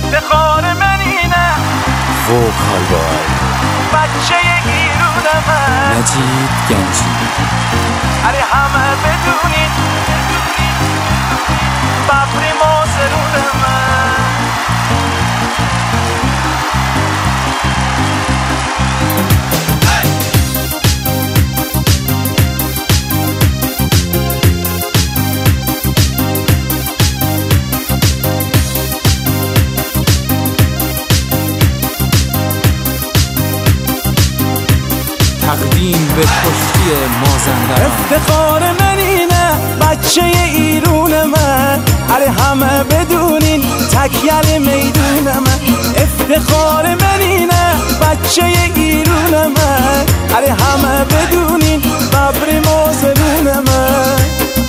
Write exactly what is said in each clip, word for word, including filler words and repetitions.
افتخار من اینه وکال بای بچه ایرون من مجید گنجی. هره همه بدونید ببری مازرون من تقدیم به کشتی مازندران. افتخار من اینه بچه ایرون من هره همه بدونین تکیل میدون من. افتخار من اینه بچه ایرون من هره همه بدونین ببری مازرون من.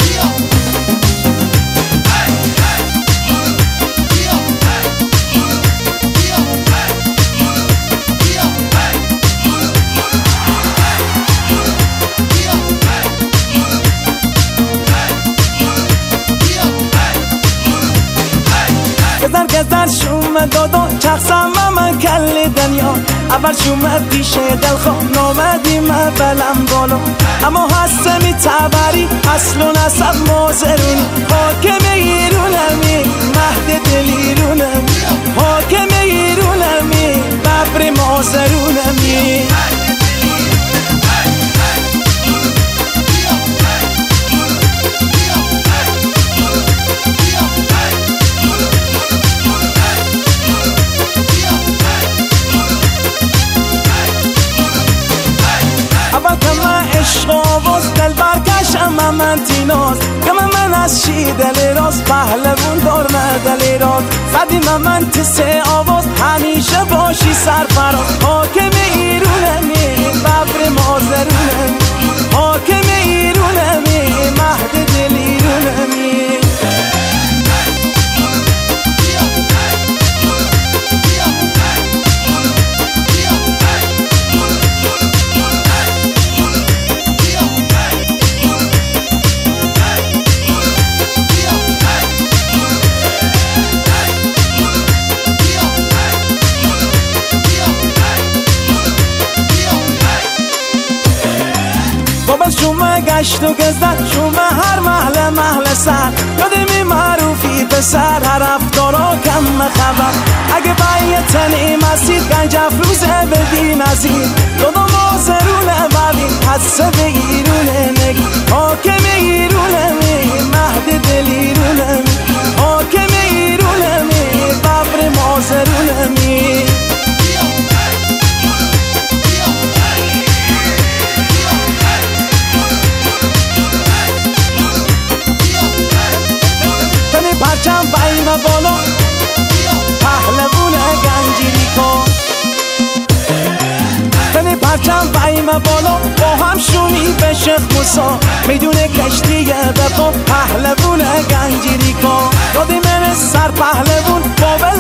گزر شوم دادو چخصم و من کل دنیا اول شوم پیش دلخواه نامدیم بلم بالا اما هستمی تبری اصل و نسب مازرونی حاکم ایرونمی مهد دلیرونمی حاکم ایرونمی ببری مازرونمی. عشق آواز دل برکشم من تیناز که من از شی دل راز پهلوون دار دل راز زدیم من تسه آواز همیشه باشی سرفراز حاکم ایرونمی ببر مازرونمی حاکم ایرونمی مهد دل ایرونمی. شومه گشت و گزد شومه هر محل محل سر یادمی معروفی به سر هر افتارا کم خبر اگه باید تنی مسیر گنج افروزه بدی نزیر دو دو مازرونه ببین حدثه به ایرونه نگی حاکم ایرونمی مهد دل ایرونمی حاکم ایرونمی ببر مازرونمی. پرچم بیم بالا پهلوون گنجیری کن تنی پرچم بیم بالا با هم شونی به شیخ موسا میدون کشتی بپا پهلوون گنجیری کن دادی من سر پهلوون با